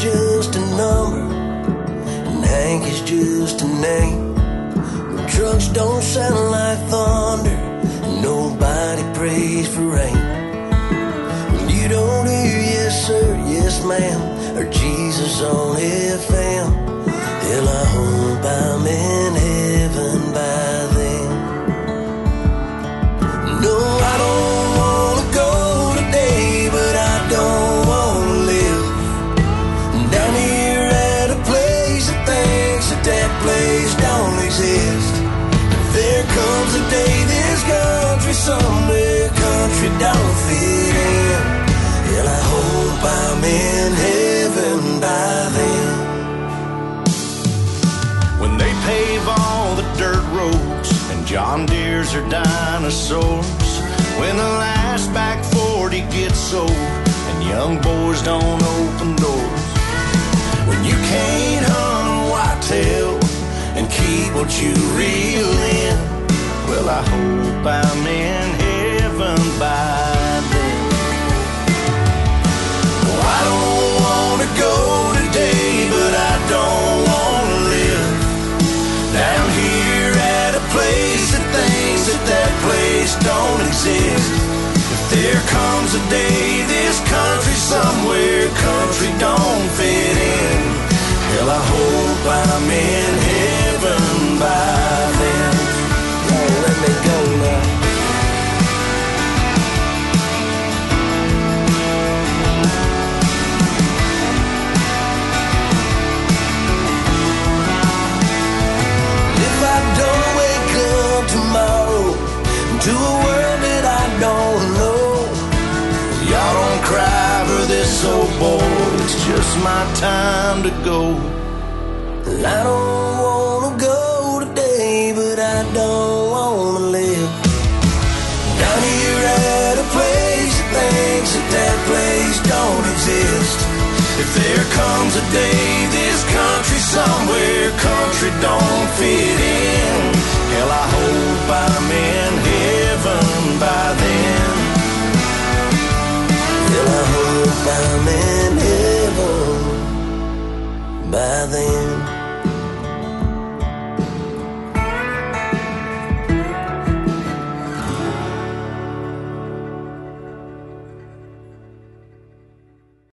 just a number, and Hank is just a name. When trucks don't sound like thunder, and nobody prays for rain. When you don't hear yes sir, yes ma'am, or Jesus on FM, hell, I hope I'm in heaven by then. No, I don't wanna go today, but I don't wanna live down here at a place that thinks that that place don't exist. There comes a day this country somewhere, country don't fit in. Hell, I hope I'm in heaven by then. When they pave all the dirt roads and John Deere's are dinosaurs, when the last back 40 gets sold and young boys don't open doors, when you can't hunt a whitetail and keep what you reel in, well, I hope I'm in heaven by then. Oh, I don't wanna go today, but I don't wanna live down here at a place that thinks that that place don't exist. If there comes a day this country somewhere, country don't fit in, hell, I hope I'm in heaven by then. Oh, let me go now. If I don't wake up tomorrow to a world that I don't know, Y'all don't cry for this old boy, it's just my time to go. I don't wanna go today, but I don't wanna live down here at a place that thinks that that place don't exist. If there comes a day this country somewhere, country don't fit in,